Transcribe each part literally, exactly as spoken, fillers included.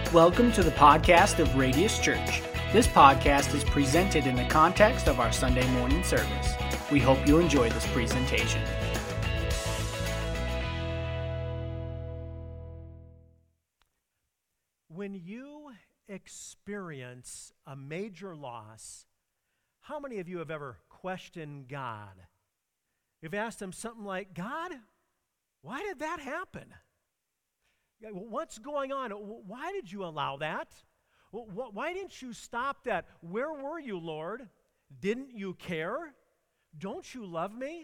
Welcome to the podcast of Radius Church. This podcast is presented in the context of our Sunday morning service. We hope you enjoy this presentation. When you experience a major loss, how many of you have ever questioned God? You've asked him something like, God, why did that happen? What's going on? Why did you allow that? Why didn't you stop that? Where were you, Lord? Didn't you care? Don't you love me?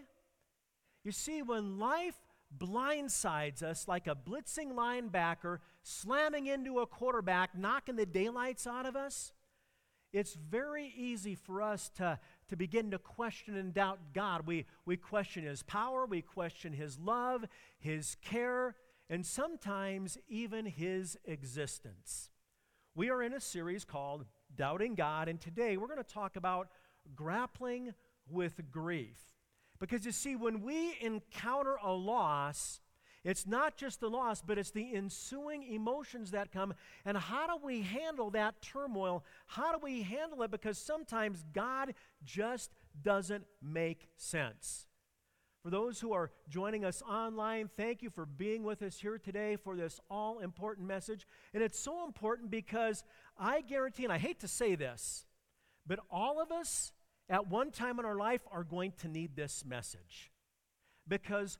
You see, when life blindsides us like a blitzing linebacker slamming into a quarterback, knocking the daylights out of us, it's very easy for us to, to begin to question and doubt God. We, we question his power, we question his love, his care, and sometimes even his existence. We are in a series called Doubting God, and today we're going to talk about grappling with grief. Because you see, when we encounter a loss, it's not just the loss, but it's the ensuing emotions that come. And how do we handle that turmoil? How do we handle it? Because sometimes God just doesn't make sense. For those who are joining us online, thank you for being with us here today for this all-important message. And it's so important because I guarantee, and I hate to say this, but all of us at one time in our life are going to need this message. Because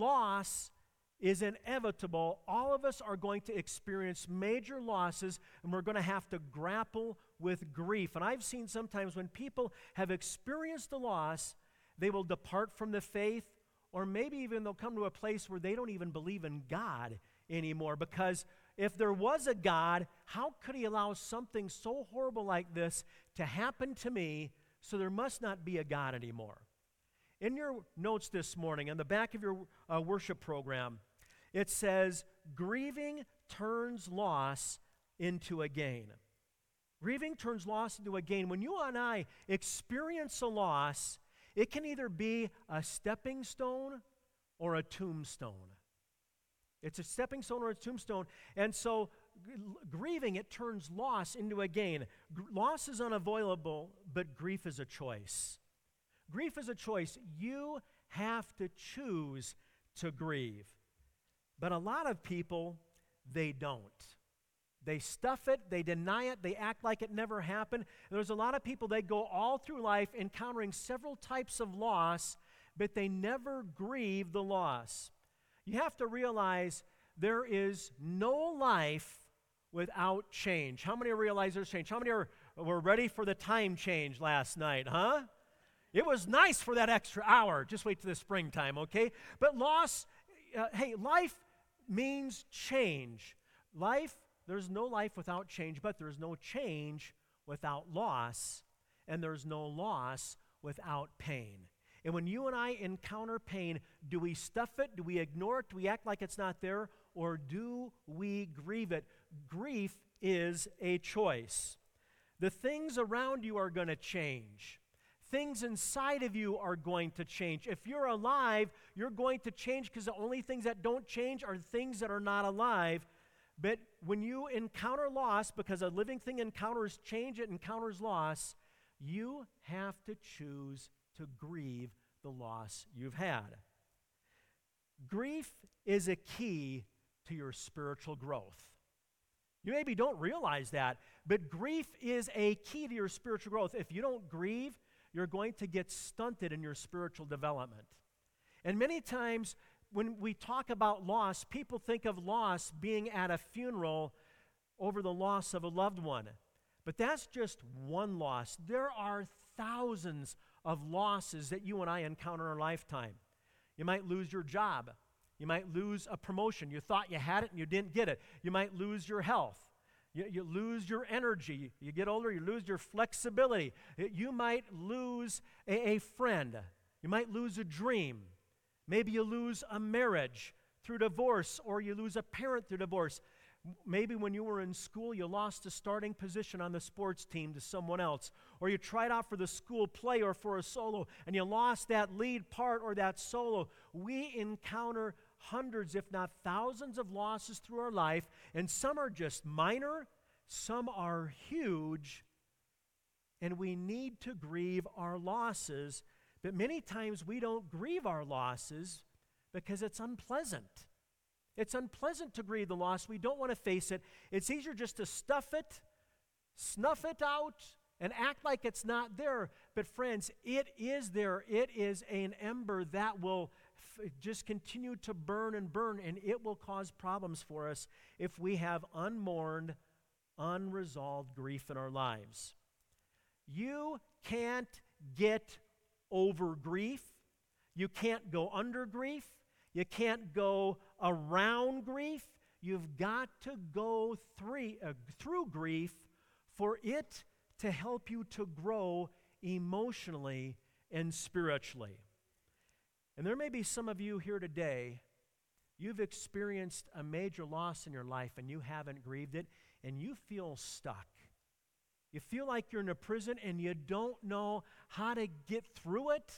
loss is inevitable. All of us are going to experience major losses, and we're going to have to grapple with grief. And I've seen sometimes when people have experienced a loss, they will depart from the faith, or maybe even they'll come to a place where they don't even believe in God anymore. Because if there was a God, how could he allow something so horrible like this to happen to me? So there must not be a God anymore. In your notes this morning, on the back of your uh, worship program, it says, grieving turns loss into a gain. Grieving turns loss into a gain. When you and I experience a loss, it can either be a stepping stone or a tombstone. It's a stepping stone or a tombstone. And so g- grieving, it turns loss into a gain. G- loss is unavoidable, but grief is a choice. Grief is a choice. You have to choose to grieve. But a lot of people, they don't. They stuff it, they deny it, they act like it never happened. And there's a lot of people, they go all through life encountering several types of loss, but they never grieve the loss. You have to realize there is no life without change. How many realize there's change? How many are, were ready for the time change last night, huh? It was nice for that extra hour. Just wait till the springtime, okay? But loss, uh, hey, life means change. Life, there's no life without change, but there's no change without loss, and there's no loss without pain. And when you and I encounter pain, do we stuff it? Do we ignore it? Do we act like it's not there? Or do we grieve it? Grief is a choice. The things around you are going to change. Things inside of you are going to change. If you're alive, you're going to change because the only things that don't change are things that are not alive. But when you encounter loss, because a living thing encounters change, it encounters loss, you have to choose to grieve the loss you've had. Grief is a key to your spiritual growth. You maybe don't realize that, but grief is a key to your spiritual growth. If you don't grieve, you're going to get stunted in your spiritual development. And many times when we talk about loss, people think of loss being at a funeral over the loss of a loved one. But that's just one loss. There are thousands of losses that you and I encounter in our lifetime. You might lose your job. You might lose a promotion. You thought you had it and you didn't get it. You might lose your health. You, you lose your energy. You get older, you lose your flexibility. You might lose a, a friend. You might lose a dream. Maybe you lose a marriage through divorce, or you lose a parent through divorce. Maybe when you were in school, you lost a starting position on the sports team to someone else, or you tried out for the school play or for a solo, and you lost that lead part or that solo. We encounter hundreds, if not thousands of losses through our life, and some are just minor, some are huge, and we need to grieve our losses. But many times we don't grieve our losses because it's unpleasant. It's unpleasant to grieve the loss. We don't want to face it. It's easier just to stuff it, snuff it out, and act like it's not there. But friends, it is there. It is an ember that will f- just continue to burn and burn, and it will cause problems for us if we have unmourned, unresolved grief in our lives. You can't get over grief. You can't go under grief. You can't go around grief. You've got to go through, uh, through grief for it to help you to grow emotionally and spiritually. And there may be some of you here today, you've experienced a major loss in your life and you haven't grieved it, and you feel stuck. You feel like you're in a prison and you don't know how to get through it.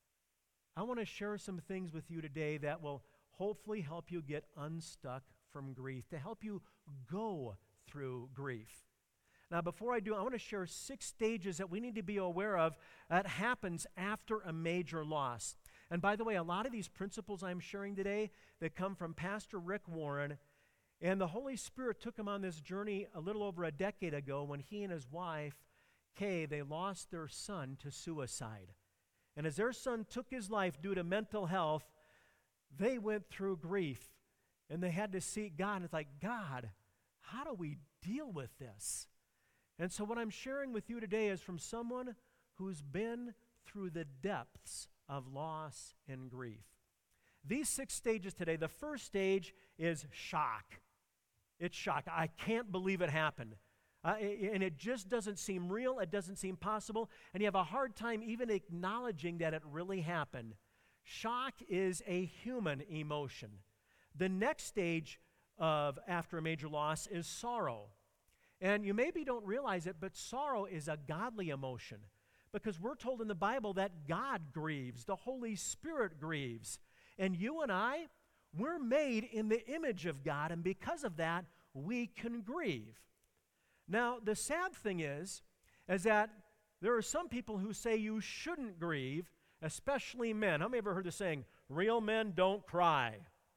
I want to share some things with you today that will hopefully help you get unstuck from grief, to help you go through grief. Now, before I do, I want to share six stages that we need to be aware of that happens after a major loss. And by the way, a lot of these principles I'm sharing today, that come from Pastor Rick Warren, and the Holy Spirit took him on this journey a little over a decade ago when he and his wife, Kay, they lost their son to suicide. And as their son took his life due to mental health, they went through grief, and they had to seek God. And it's like, God, how do we deal with this? And so what I'm sharing with you today is from someone who's been through the depths of loss and grief. These six stages today, the first stage is shock. It's shock. I can't believe it happened. Uh, and it just doesn't seem real. It doesn't seem possible. And you have a hard time even acknowledging that it really happened. Shock is a human emotion. The next stage of after a major loss is sorrow. And you maybe don't realize it, but sorrow is a godly emotion, because we're told in the Bible that God grieves, the Holy Spirit grieves. And you and I, we're made in the image of God, and because of that, we can grieve. Now, the sad thing is, is that there are some people who say you shouldn't grieve, especially men. How many ever heard the saying, real men don't cry?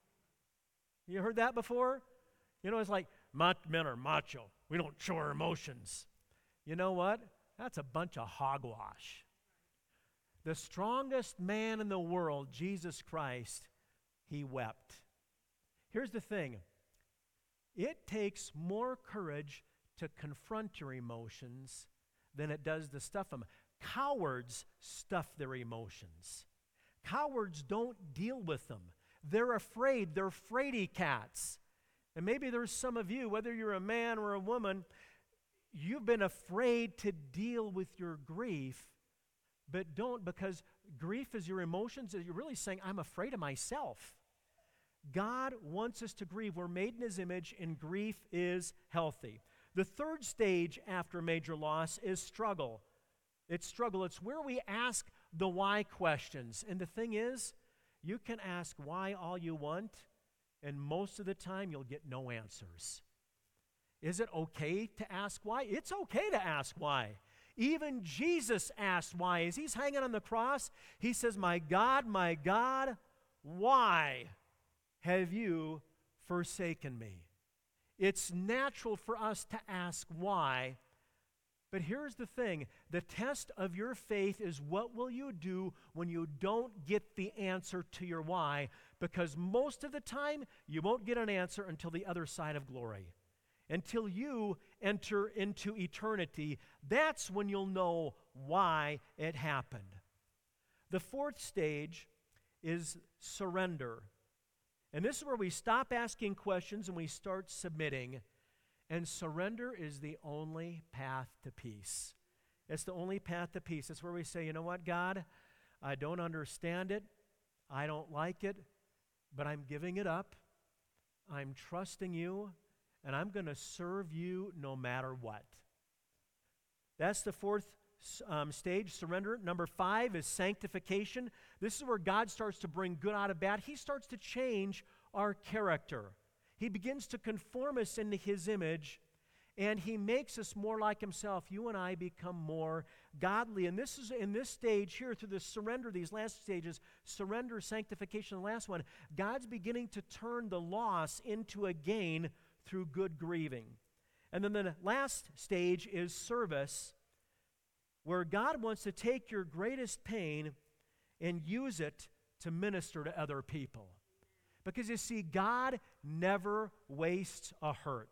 You heard that before? You know, it's like, men are macho. We don't show our emotions. You know what? That's a bunch of hogwash. The strongest man in the world, Jesus Christ, he wept. Here's the thing. It takes more courage to confront your emotions than it does to stuff them. Cowards stuff their emotions. Cowards don't deal with them. They're afraid. They're fraidy cats. And maybe there's some of you, whether you're a man or a woman, you've been afraid to deal with your grief, but don't, because grief is your emotions. You're really saying, I'm afraid of myself. God wants us to grieve. We're made in His image, and grief is healthy. The third stage after major loss is struggle. It's struggle. It's where we ask the why questions. And the thing is, you can ask why all you want, and most of the time you'll get no answers. Is it okay to ask why? It's okay to ask why. Even Jesus asked why. As He's hanging on the cross, He says, my God, my God, why have you forsaken me? It's natural for us to ask why, but here's the thing. The test of your faith is, what will you do when you don't get the answer to your why? Because most of the time, you won't get an answer until the other side of glory. Until you enter into eternity, that's when you'll know why it happened. The fourth stage is surrender. And this is where we stop asking questions and we start submitting. And surrender is the only path to peace. It's the only path to peace. It's where we say, you know what, God, I don't understand it. I don't like it, but I'm giving it up. I'm trusting you, and I'm going to serve you no matter what. That's the fourth um, stage, surrender. Number five is sanctification. This is where God starts to bring good out of bad. He starts to change our character. He begins to conform us into His image, and He makes us more like Himself. You and I become more godly. And this is in this stage here, through the surrender, these last stages, surrender, sanctification, the last one, God's beginning to turn the loss into a gain through good grieving. And then the last stage is service, where God wants to take your greatest pain and use it to minister to other people. Because you see, God never wastes a hurt.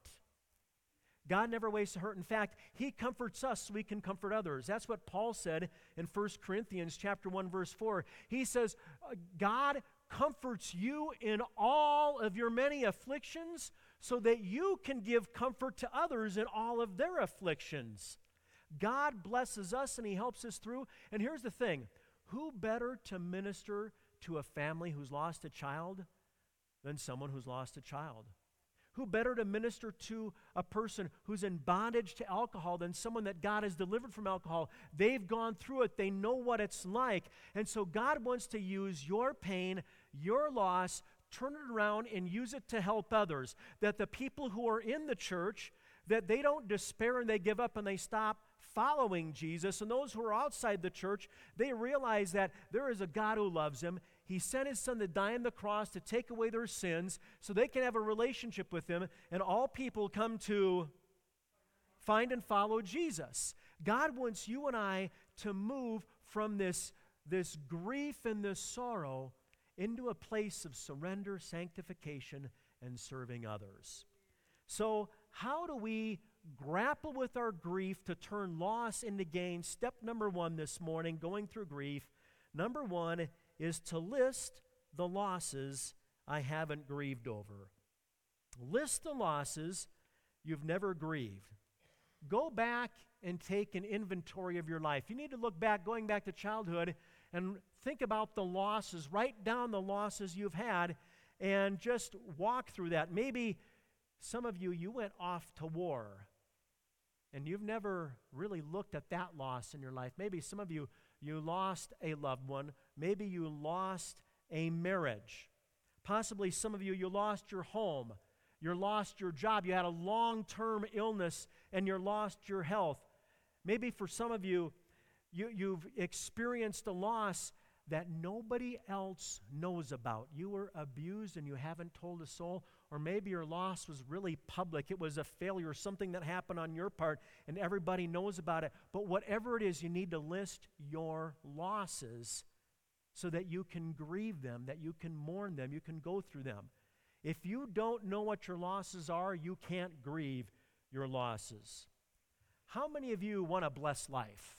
God never wastes a hurt. In fact, He comforts us so we can comfort others. That's what Paul said in First Corinthians chapter one, verse four. He says, God comforts you in all of your many afflictions so that you can give comfort to others in all of their afflictions. God blesses us and He helps us through. And here's the thing. Who better to minister to a family who's lost a child than someone who's lost a child? Who better to minister to a person who's in bondage to alcohol than someone that God has delivered from alcohol? They've gone through it. They know what it's like. And so God wants to use your pain, your loss, turn it around and use it to help others. That the people who are in the church, that they don't despair and they give up and they stop following Jesus. And those who are outside the church, they realize that there is a God who loves them. He sent His Son to die on the cross to take away their sins so they can have a relationship with Him, and all people come to find and follow Jesus. God wants you and I to move from this, this grief and this sorrow into a place of surrender, sanctification, and serving others. So how do we grapple with our grief to turn loss into gain? Step number one this morning, going through grief. Number one is to list the losses I haven't grieved over. List the losses you've never grieved. Go back and take an inventory of your life. You need to look back, going back to childhood, and think about the losses. Write down the losses you've had and just walk through that. Maybe some of you, you went off to war, and you've never really looked at that loss in your life. Maybe some of you, you lost a loved one. Maybe you lost a marriage. Possibly some of you, you lost your home. You lost your job. You had a long-term illness and you lost your health. Maybe for some of you, you you've experienced a loss that nobody else knows about. You were abused and you haven't told a soul. Or maybe your loss was really public. It was a failure, something that happened on your part, and everybody knows about it. But whatever it is, you need to list your losses so that you can grieve them, that you can mourn them, you can go through them. If you don't know what your losses are, you can't grieve your losses. How many of you want a blessed life?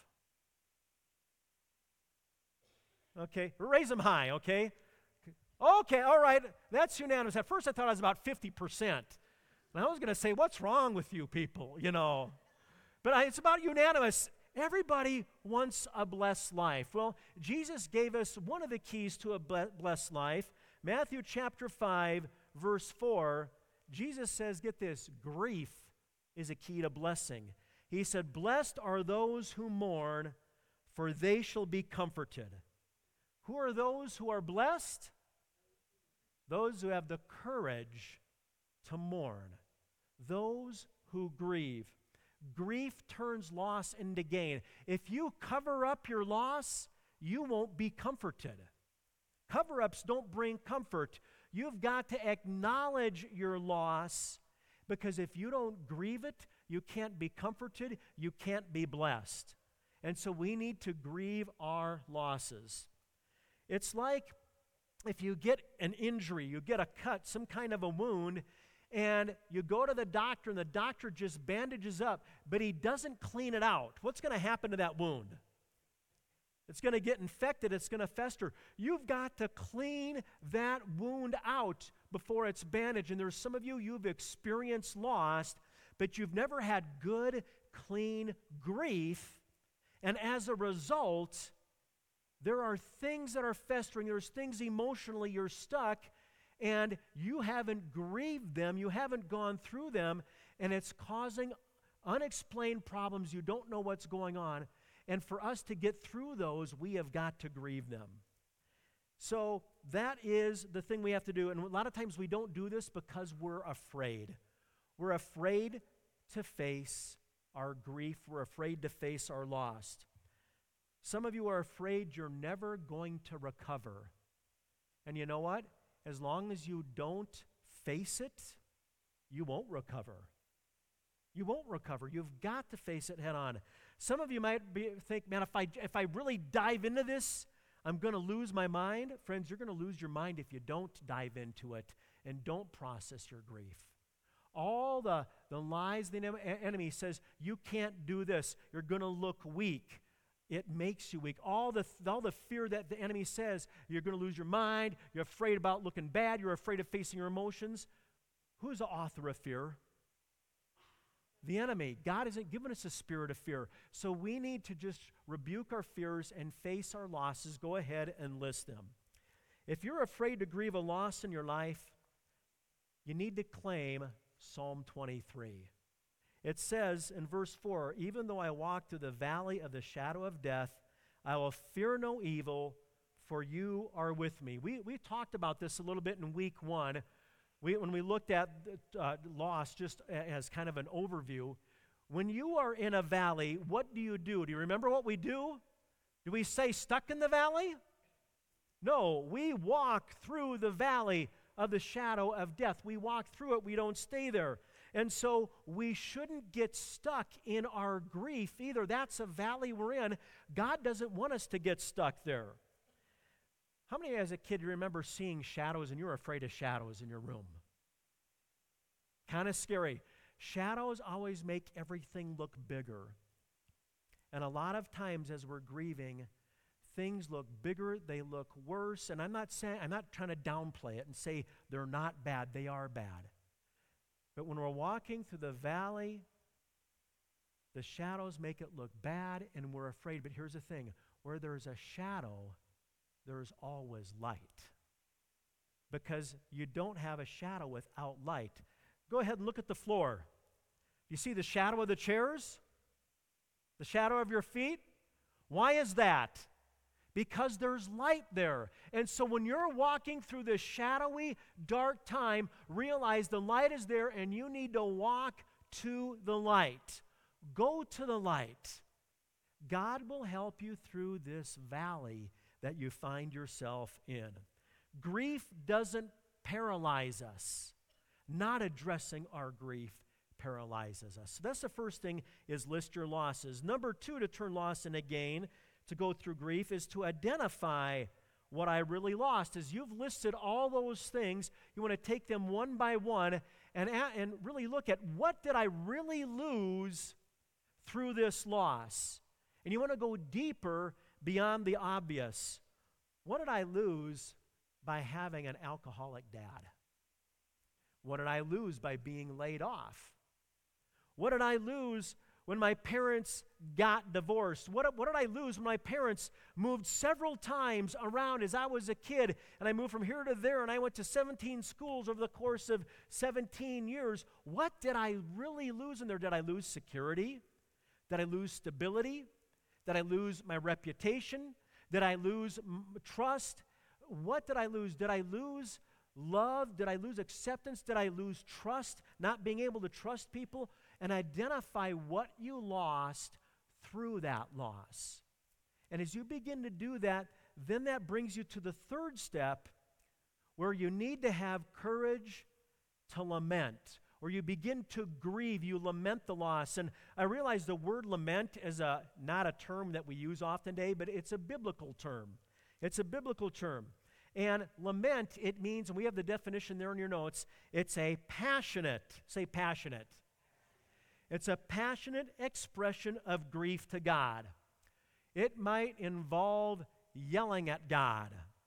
Okay, raise them high, okay? Okay, all right, that's unanimous. At first I thought it was about fifty percent. And I was going to say, what's wrong with you people, you know? But I, it's about unanimous. Everybody wants a blessed life. Well, Jesus gave us one of the keys to a blessed life. Matthew chapter five, verse four, Jesus says, get this, grief is a key to blessing. He said, blessed are those who mourn, for they shall be comforted. Who are those who are blessed? Those who have the courage to mourn. Those who grieve. Grief turns loss into gain. If you cover up your loss, you won't be comforted. Cover-ups don't bring comfort. You've got to acknowledge your loss, because if you don't grieve it, you can't be comforted, you can't be blessed. And so we need to grieve our losses. It's like if you get an injury, you get a cut, some kind of a wound, and you go to the doctor and the doctor just bandages up, but he doesn't clean it out. What's going to happen to that wound? It's going to get infected. It's going to fester. You've got to clean that wound out before it's bandaged. And there's some of you, you've experienced loss, but you've never had good, clean grief. And as a result, there are things that are festering. There's things emotionally you're stuck, and you haven't grieved them. You haven't gone through them, and it's causing unexplained problems. You don't know what's going on. And for us to get through those, we have got to grieve them. So that is the thing we have to do. And a lot of times we don't do this because we're afraid. We're afraid to face our grief. We're afraid to face our loss. Some of you are afraid you're never going to recover. And you know what? As long as you don't face it, you won't recover. You won't recover. You've got to face it head on. Some of you might be, think, man, if I, if I really dive into this, I'm going to lose my mind. Friends, you're going to lose your mind if you don't dive into it and don't process your grief. All the, the lies the enemy says, you can't do this. You're going to look weak. It makes you weak. All the, all the fear that the enemy says, you're going to lose your mind, you're afraid about looking bad, you're afraid of facing your emotions. Who's the author of fear? The enemy. God hasn't given us a spirit of fear. So we need to just rebuke our fears and face our losses. Go ahead and list them. If you're afraid to grieve a loss in your life, you need to claim Psalm twenty-three. It says in verse four, even though I walk through the valley of the shadow of death, I will fear no evil, for you are with me. We, we talked about this a little bit in week one. We, when we looked at uh, loss just as kind of an overview, when you are in a valley, what do you do? Do you remember what we do? Do we say stuck in the valley? No, we walk through the valley of the shadow of death. We walk through it. We don't stay there. And so we shouldn't get stuck in our grief either. That's a valley we're in. God doesn't want us to get stuck there. How many as a kid you remember seeing shadows and you were afraid of shadows in your room? Kind of scary. Shadows always make everything look bigger. And a lot of times as we're grieving, things look bigger, they look worse. And I'm not saying, I'm not trying to downplay it and say they're not bad. They are bad. But when we're walking through the valley, the shadows make it look bad and we're afraid. But here's the thing, where there's a shadow, there's always light. Because you don't have a shadow without light. Go ahead and look at the floor. You see the shadow of the chairs? The shadow of your feet? Why is that? Because there's light there. And so when you're walking through this shadowy, dark time, realize the light is there and you need to walk to the light. Go to the light. God will help you through this valley that you find yourself in. Grief doesn't paralyze us. Not addressing our grief paralyzes us. So that's the first thing, is list your losses. Number two, to turn loss into gain, to go through grief, is to identify what I really lost. As you've listed all those things, you want to take them one by one and, and really look at what did I really lose through this loss. And you want to go deeper beyond the obvious. What did I lose by having an alcoholic dad? What did I lose by being laid off? What did I lose when my parents got divorced? What, what did I lose when my parents moved several times around as I was a kid, and I moved from here to there, and I went to seventeen schools over the course of seventeen years? What did I really lose in there? Did I lose security? Did I lose stability? Did I lose my reputation? Did I lose m- trust? What did I lose? Did I lose love? Did I lose acceptance? Did I lose trust? Not being able to trust people? And identify what you lost through that loss. And as you begin to do that, then that brings you to the third step, where you need to have courage to lament, where you begin to grieve, you lament the loss. And I realize the word lament is a, not a term that we use often today, but it's a biblical term. It's a biblical term. And lament, it means, and we have the definition there in your notes, it's a passionate, say passionate. It's a passionate expression of grief to God. It might involve yelling at God,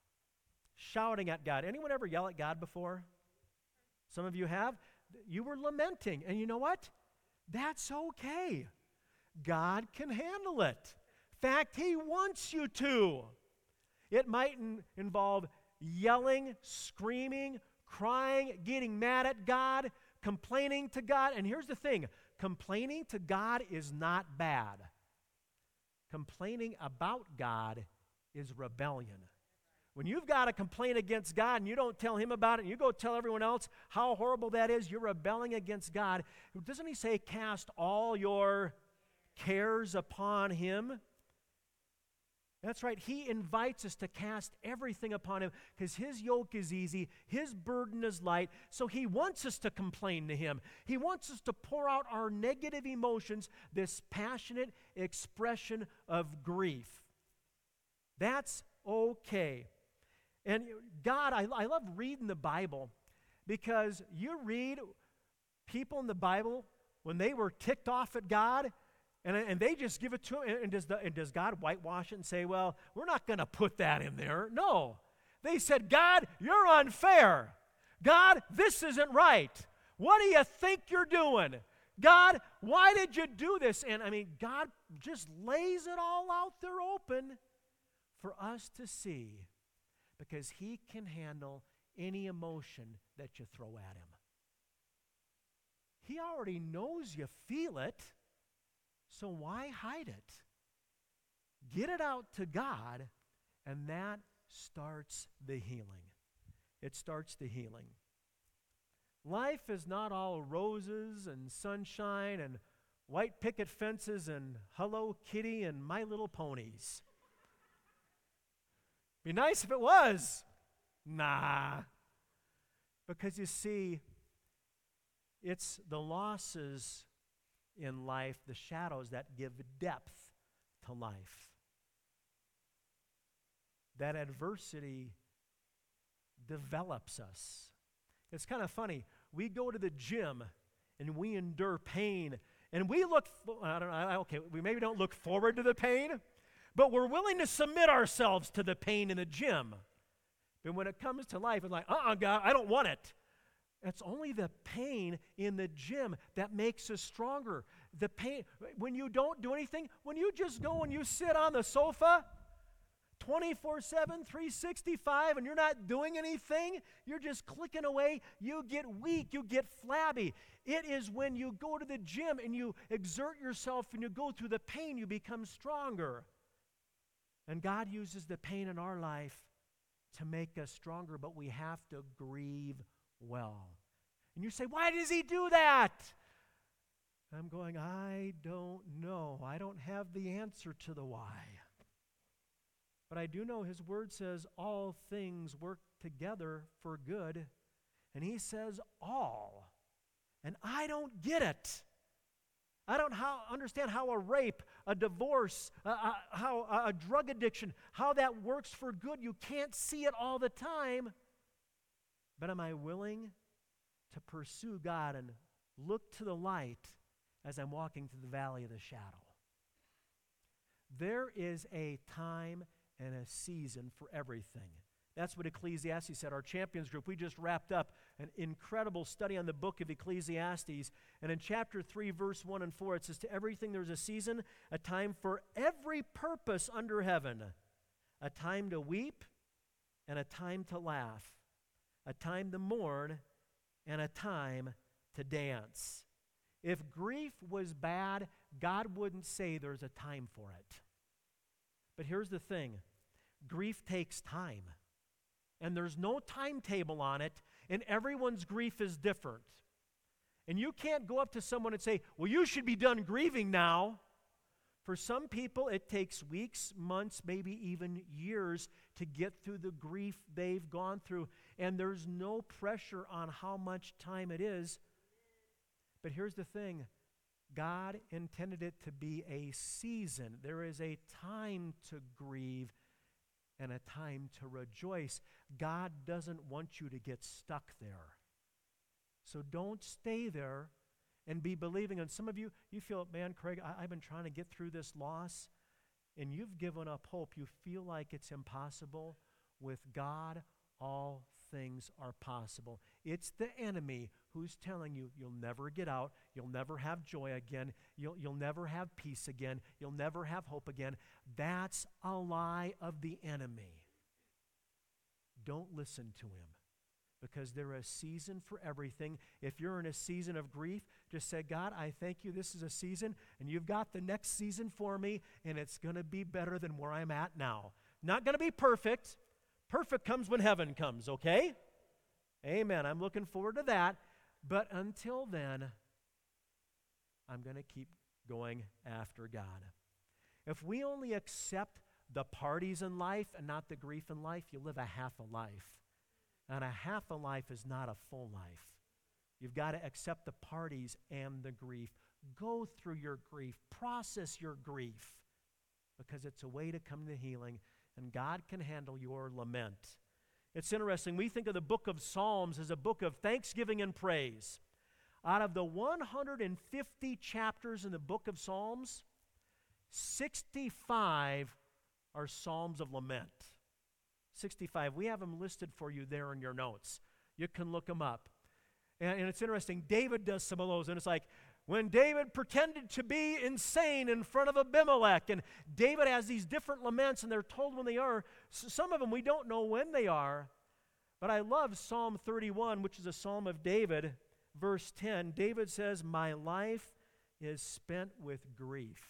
shouting at God. Anyone ever yell at God before? Some of you have. You were lamenting, and you know what? That's okay. God can handle it. In fact, He wants you to. It might in- involve yelling, screaming, crying, getting mad at God, complaining to God. And here's the thing, complaining to God is not bad. Complaining about God is rebellion. When you've got a complaint against God and you don't tell him about it and you go tell everyone else how horrible that is, you're rebelling against God. Doesn't he say cast all your cares upon him? That's right. He invites us to cast everything upon him because his yoke is easy, his burden is light. So he wants us to complain to him. He wants us to pour out our negative emotions, this passionate expression of grief. That's okay. And God, I, I love reading the Bible because you read people in the Bible when they were ticked off at God, and, and they just give it to him. And does, the, and does God whitewash it and say, well, we're not going to put that in there? No. They said, God, you're unfair. God, this isn't right. What do you think you're doing? God, why did you do this? And I mean, God just lays it all out there open for us to see because he can handle any emotion that you throw at him. He already knows you feel it, so why hide it? Get it out to God, and that starts the healing. It starts the healing. Life is not all roses and sunshine and white picket fences and Hello Kitty and My Little Ponies. Be nice if it was. Nah. Because you see, it's the losses in life, the shadows that give depth to life. That adversity develops us. It's kind of funny. We go to the gym and we endure pain, and we look, I don't know, okay, we maybe don't look forward to the pain, but we're willing to submit ourselves to the pain in the gym. But when it comes to life, it's like, uh-uh, God, I don't want it. It's only the pain in the gym that makes us stronger. The pain, when you don't do anything, when you just go and you sit on the sofa twenty-four seven, three sixty-five, and you're not doing anything, you're just clicking away, you get weak, you get flabby. It is when you go to the gym and you exert yourself and you go through the pain, you become stronger. And God uses the pain in our life to make us stronger, but we have to grieve well. And you say, why does he do that? I'm going, I don't know. I don't have the answer to the why. But I do know his word says all things work together for good. And he says all. And I don't get it. I don't how, understand how a rape, a divorce, uh, uh, how uh, a drug addiction, how that works for good. You can't see it all the time. But am I willing to pursue God and look to the light as I'm walking through the valley of the shadow? There is a time and a season for everything. That's what Ecclesiastes said. Our Champions group, we just wrapped up an incredible study on the book of Ecclesiastes. And in chapter three, verse one and four, it says, to everything there's a season, a time for every purpose under heaven, a time to weep and a time to laugh, a time to mourn and a time to dance. If grief was bad, God wouldn't say there's a time for it. But here's the thing. Grief takes time. And there's no timetable on it, and everyone's grief is different. And you can't go up to someone and say, well, you should be done grieving now. For some people, it takes weeks, months, maybe even years to get through the grief they've gone through. And there's no pressure on how much time it is. But here's the thing. God intended it to be a season. There is a time to grieve and a time to rejoice. God doesn't want you to get stuck there. So don't stay there and be believing. And some of you, you feel, man, Craig, I, I've been trying to get through this loss, and you've given up hope. You feel like it's impossible. With God, all things are possible. It's the enemy who's telling you you'll never get out, you'll never have joy again, you'll, you'll never have peace again, you'll never have hope again. That's a lie of the enemy. Don't listen to him, because there is a season for everything. If you're in a season of grief, just say, God, I thank you. This is a season, and you've got the next season for me, and it's going to be better than where I'm at now. Not going to be perfect, Perfect comes when heaven comes, okay? Amen. I'm looking forward to that. But until then, I'm going to keep going after God. If we only accept the parties in life and not the grief in life, you live a half a life. And a half a life is not a full life. You've got to accept the parties and the grief. Go through your grief. Process your grief. Because it's a way to come to healing, and God can handle your lament. It's interesting. We think of the book of Psalms as a book of thanksgiving and praise. Out of the one hundred fifty chapters in the book of Psalms, sixty-five are Psalms of lament. sixty-five. We have them listed for you there in your notes. You can look them up. And, and it's interesting. David does some of those, and it's like, when David pretended to be insane in front of Abimelech, and David has these different laments, and they're told when they are. Some of them we don't know when they are, but I love Psalm thirty-one, which is a psalm of David, verse ten. David says, "My life is spent with grief."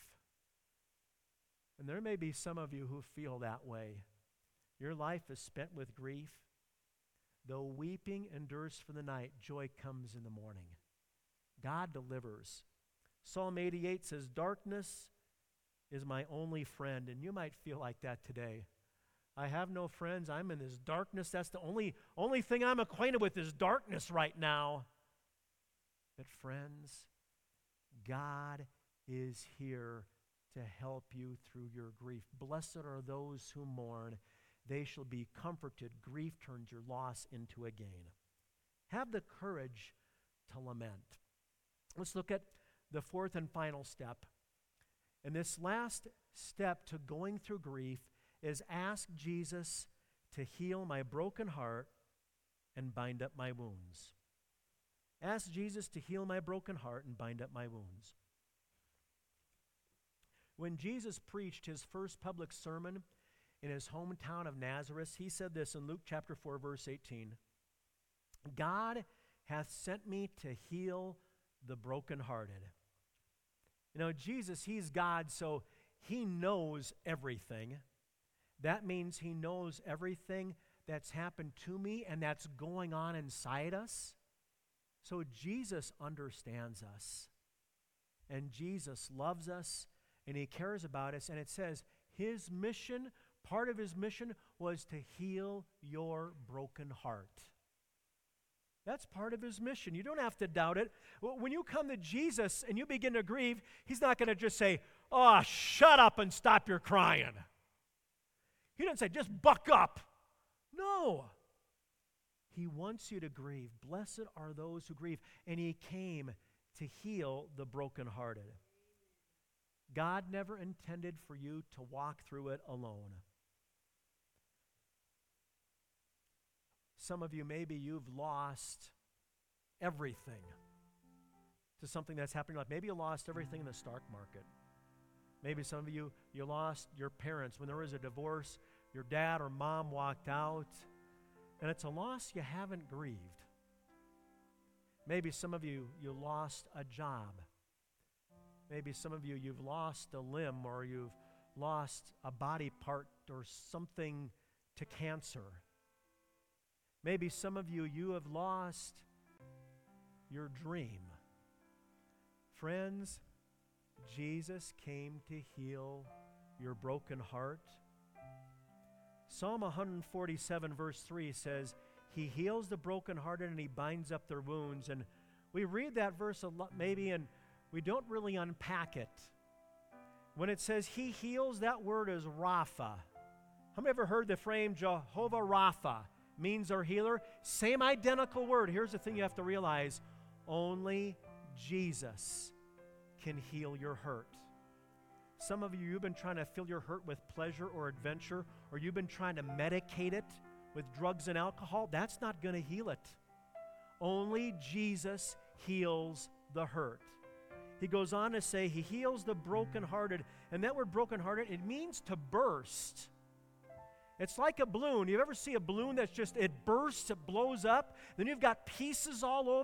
And there may be some of you who feel that way. Your life is spent with grief. Though weeping endures for the night, joy comes in the morning. God delivers. Psalm eighty-eight says, "Darkness is my only friend." And you might feel like that today. I have no friends. I'm in this darkness. That's the only, only thing I'm acquainted with is darkness right now. But friends, God is here to help you through your grief. Blessed are those who mourn. They shall be comforted. Grief turns your loss into a gain. Have the courage to lament. Let's look at the fourth and final step. And this last step to going through grief is ask Jesus to heal my broken heart and bind up my wounds. Ask Jesus to heal my broken heart and bind up my wounds. When Jesus preached his first public sermon in his hometown of Nazareth, he said this in Luke chapter four, verse eighteen. "God hath sent me to heal the brokenhearted." You know, Jesus, he's God, so he knows everything. That means he knows everything that's happened to me and that's going on inside us. So Jesus understands us. And Jesus loves us, and he cares about us. And it says his mission, part of his mission, was to heal your broken heart. That's part of his mission. You don't have to doubt it. When you come to Jesus and you begin to grieve, he's not going to just say, "Oh, shut up and stop your crying." He doesn't say, "Just buck up." No. He wants you to grieve. Blessed are those who grieve. And he came to heal the brokenhearted. God never intended for you to walk through it alone. Some of you, maybe you've lost everything to something that's happening in life. Maybe you lost everything in the stock market. Maybe some of you, you lost your parents. When there was a divorce, your dad or mom walked out, and it's a loss you haven't grieved. Maybe some of you, you lost a job. Maybe some of you, you've lost a limb, or you've lost a body part or something to cancer. Maybe some of you, you have lost your dream. Friends, Jesus came to heal your broken heart. Psalm one forty-seven verse three says, he heals the brokenhearted and he binds up their wounds. And we read that verse a lot maybe and we don't really unpack it. When it says he heals, that word is Rapha. How many ever heard the frame Jehovah Rapha means our healer? Same identical word. Here's the thing you have to realize. Only Jesus can heal your hurt. Some of you, you've been trying to fill your hurt with pleasure or adventure, or you've been trying to medicate it with drugs and alcohol. That's not going to heal it. Only Jesus heals the hurt. He goes on to say he heals the brokenhearted. And that word brokenhearted, it means to burst. It's like a balloon. You ever see a balloon that's just, it bursts, it blows up, then you've got pieces all over?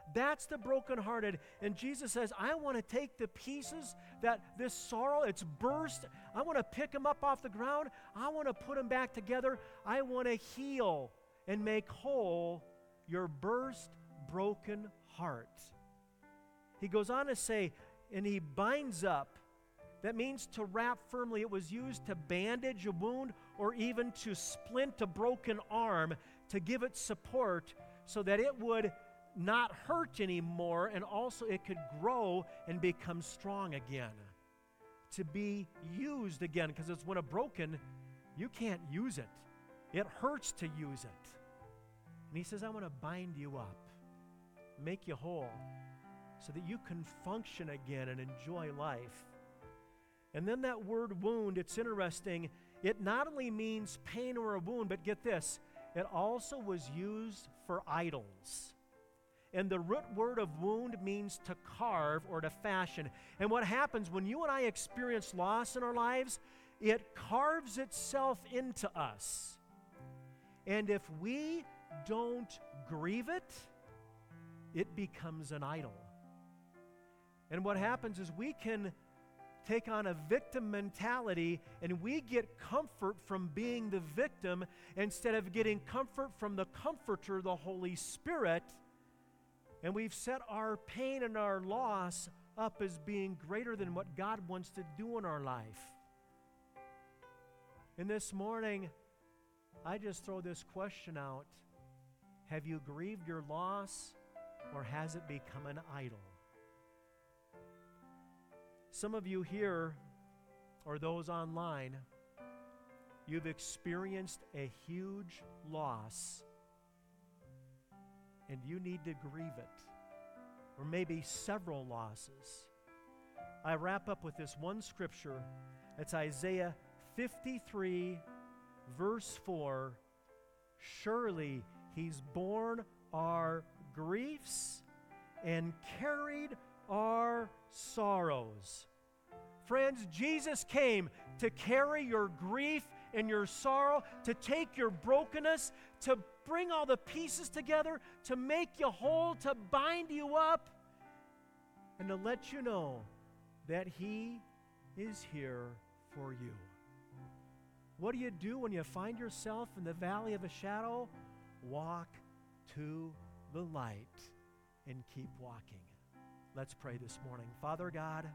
That's the brokenhearted. And Jesus says, I want to take the pieces that this sorrow, it's burst. I want to pick them up off the ground. I want to put them back together. I want to heal and make whole your burst, broken heart. He goes on to say, and he binds up. That means to wrap firmly. It was used to bandage a wound or even to splint a broken arm to give it support so that it would not hurt anymore, and also it could grow and become strong again. To be used again, because it's when it's broken, you can't use it. It hurts to use it. And he says, I want to bind you up, make you whole, so that you can function again and enjoy life. And then that word wound, it's interesting. It not only means pain or a wound, but get this, it also was used for idols. And the root word of wound means to carve or to fashion. And what happens when you and I experience loss in our lives, it carves itself into us. And if we don't grieve it, it becomes an idol. And what happens is we can take on a victim mentality, and we get comfort from being the victim instead of getting comfort from the Comforter, the Holy Spirit. And we've set our pain and our loss up as being greater than what God wants to do in our life. And this morning, I just throw this question out. Have you grieved your loss, or has it become an idol? Some of you here, or those online, you've experienced a huge loss, and you need to grieve it, or maybe several losses. I wrap up with this one scripture. It's Isaiah fifty-three, verse four. Surely he's borne our griefs and carried our sorrows. Friends, Jesus came to carry your grief and your sorrow, to take your brokenness, to bring all the pieces together, to make you whole, to bind you up, and to let you know that He is here for you. What do you do when you find yourself in the valley of a shadow? Walk to the light and keep walking. Let's pray this morning. Father God,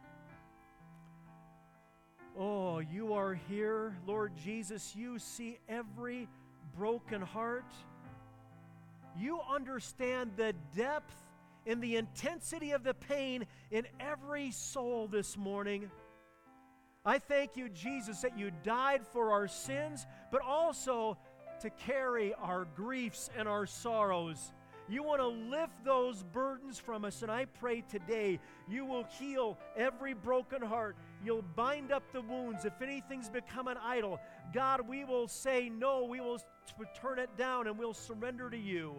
oh, you are here. Lord Jesus, you see every broken heart. You understand the depth and the intensity of the pain in every soul this morning. I thank you, Jesus, that you died for our sins, but also to carry our griefs and our sorrows. You want to lift those burdens from us, and I pray today you will heal every broken heart. You'll bind up the wounds. If anything's become an idol, God, we will say no. We will turn it down, and we'll surrender to you.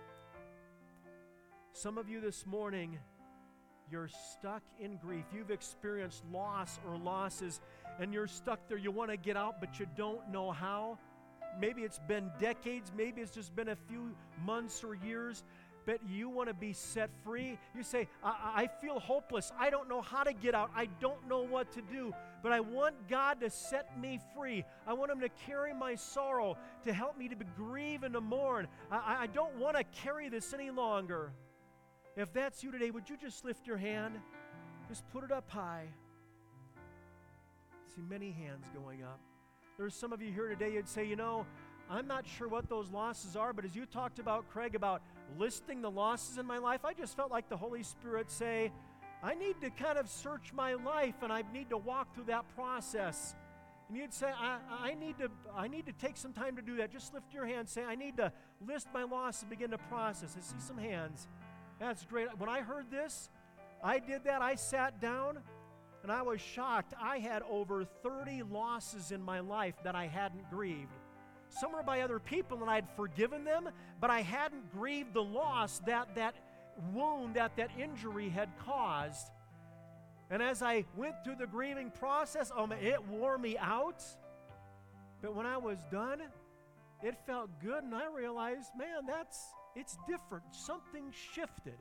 Some of you this morning, you're stuck in grief. You've experienced loss or losses, and you're stuck there. You want to get out, but you don't know how. Maybe it's been decades, maybe it's just been a few months or years, but you want to be set free. You say, I, I feel hopeless. I don't know how to get out. I don't know what to do, but I want God to set me free. I want Him to carry my sorrow, to help me to grieve and to mourn. I, I don't want to carry this any longer. If that's you today, would you just lift your hand? Just put it up high. I see many hands going up. There's some of you here today, you'd say, you know, I'm not sure what those losses are, but as you talked about, Craig, about listing the losses in my life, I just felt like the Holy Spirit say, I need to kind of search my life, and I need to walk through that process. And you'd say, I, I need to I need to take some time to do that. Just lift your hand, say, I need to list my losses and begin to process. I see some hands. That's great. When I heard this, I did that. I sat down, and I was shocked. I had over thirty losses in my life that I hadn't grieved. Some were by other people, and I'd forgiven them, but I hadn't grieved the loss that that wound, that that injury had caused. And as I went through the grieving process, oh man, it wore me out. But when I was done, it felt good, and I realized, man, that's it's different. Something shifted.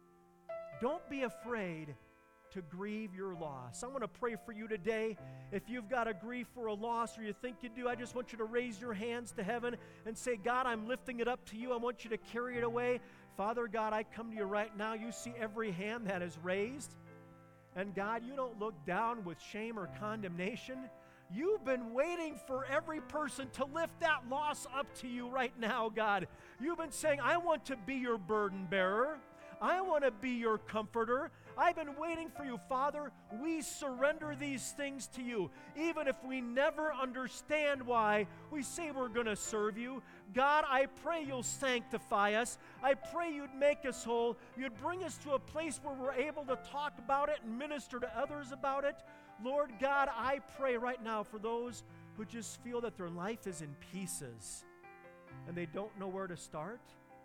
Don't be afraid to grieve your loss. I want to pray for you today. If you've got to grieve for a loss or you think you do, I just want you to raise your hands to heaven and say, God, I'm lifting it up to you. I want you to carry it away. Father God, I come to you right now. You see every hand that is raised. And God, you don't look down with shame or condemnation. You've been waiting for every person to lift that loss up to you right now, God. You've been saying, I want to be your burden bearer. I want to be your comforter. I've been waiting for you, Father. We surrender these things to you. Even if we never understand why, we say we're going to serve you. God, I pray you'll sanctify us. I pray you'd make us whole. You'd bring us to a place where we're able to talk about it and minister to others about it. Lord God, I pray right now for those who just feel that their life is in pieces and they don't know where to start.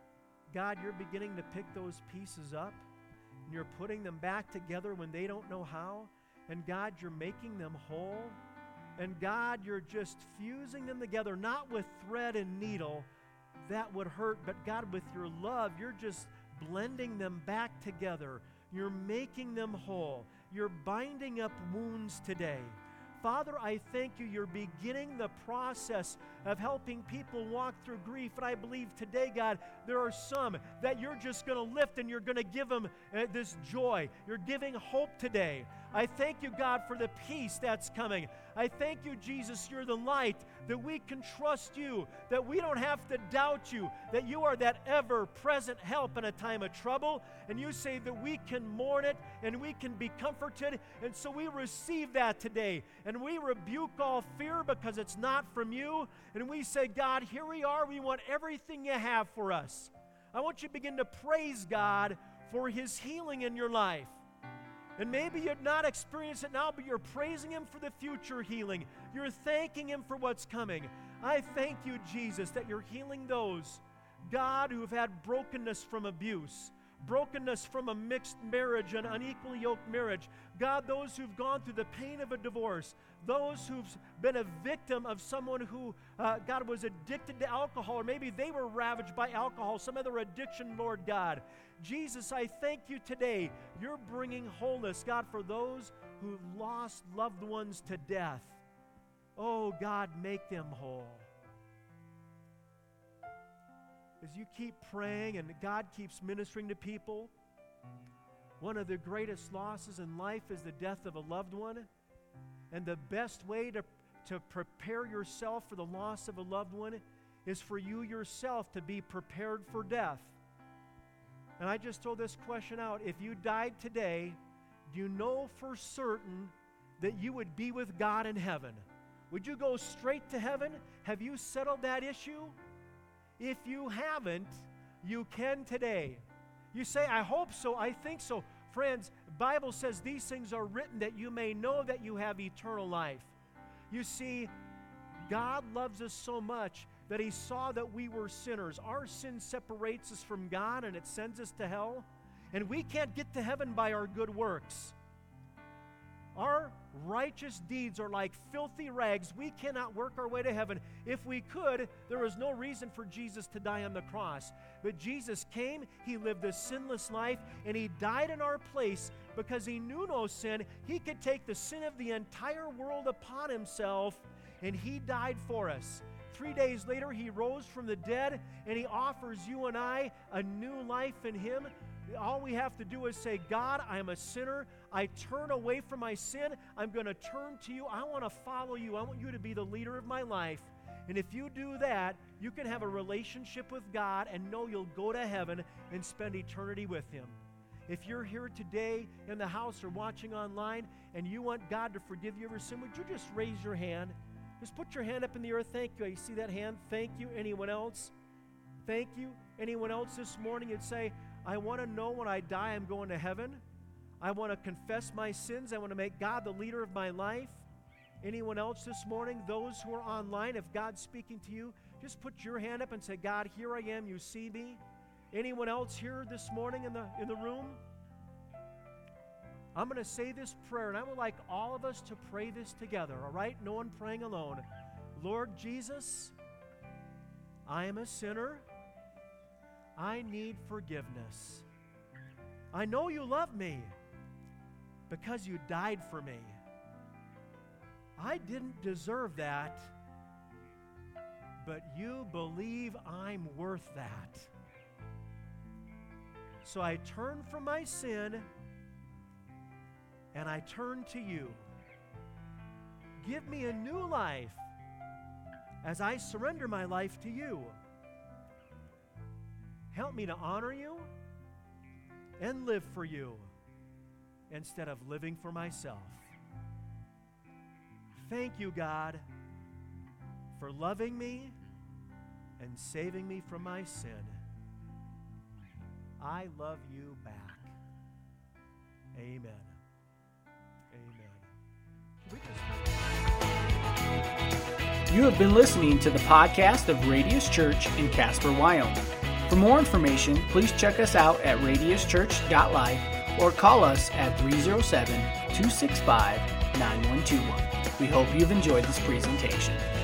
God, you're beginning to pick those pieces up, and you're putting them back together when they don't know how. And God, you're making them whole. And God, you're just fusing them together, not with thread and needle. That would hurt. But God, with your love, you're just blending them back together. You're making them whole. You're binding up wounds today. Father, I thank you. You're beginning the process of helping people walk through grief. And I believe today, God, there are some that you're just going to lift and you're going to give them uh, this joy. You're giving hope today. I thank you, God, for the peace that's coming. I thank you, Jesus, you're the light, that we can trust you, that we don't have to doubt you, that you are that ever-present help in a time of trouble, and you say that we can mourn it and we can be comforted, and so we receive that today, and we rebuke all fear because it's not from you, and we say, God, here we are, we want everything you have for us. I want you to begin to praise God for his healing in your life. And maybe you've not experienced it now, but you're praising him for the future healing. You're thanking him for what's coming. I thank you, Jesus, that you're healing those, God, who've had brokenness from abuse, brokenness from a mixed marriage, an unequally yoked marriage. God, those who've gone through the pain of a divorce, those who've been a victim of someone who, uh, God, was addicted to alcohol, or maybe they were ravaged by alcohol, some other addiction, Lord God. Jesus, I thank you today. You're bringing wholeness, God, for those who lost loved ones to death. Oh, God, make them whole. As you keep praying and God keeps ministering to people, one of the greatest losses in life is the death of a loved one. And the best way to, to prepare yourself for the loss of a loved one is for you yourself to be prepared for death. And I just throw this question out. If you died today, do you know for certain that you would be with God in heaven? Would you go straight to heaven? Have you settled that issue? If you haven't, you can today. You say, I hope so, I think so. Friends, the Bible says these things are written that you may know that you have eternal life. You see, God loves us so much that he saw that we were sinners. Our sin separates us from God and it sends us to hell. And we can't get to heaven by our good works. Our righteous deeds are like filthy rags. We cannot work our way to heaven. If we could, there was no reason for Jesus to die on the cross. But Jesus came, he lived a sinless life, and he died in our place because he knew no sin. He could take the sin of the entire world upon himself, and he died for us. Three days later, he rose from the dead, and he offers you and I a new life in him. All we have to do is say, God, I am a sinner. I turn away from my sin. I'm going to turn to you. I want to follow you. I want you to be the leader of my life. And if you do that, you can have a relationship with God and know you'll go to heaven and spend eternity with him. If you're here today in the house or watching online and you want God to forgive you of your sin, would you just raise your hand? Just put your hand up in the air. Thank you. You see that hand? Thank you. Anyone else? Thank you. Anyone else this morning? You'd say, I want to know when I die I'm going to heaven. I want to confess my sins. I want to make God the leader of my life. Anyone else this morning? Those who are online, if God's speaking to you, just put your hand up and say, God, here I am. You see me. Anyone else here this morning in the, in the room? I'm going to say this prayer, and I would like all of us to pray this together, all right? No one praying alone. Lord Jesus, I am a sinner. I need forgiveness. I know you love me because you died for me. I didn't deserve that, but you believe I'm worth that. So I turn from my sin and I turn to you. Give me a new life as I surrender my life to you. Help me to honor you and live for you instead of living for myself. Thank you, God, for loving me and saving me from my sin. I love you back. Amen. Amen. You have been listening to the podcast of Radius Church in Casper, Wyoming. For more information, please check us out at radius church dot life or call us at three oh seven, two six five, nine one two one. We hope you've enjoyed this presentation.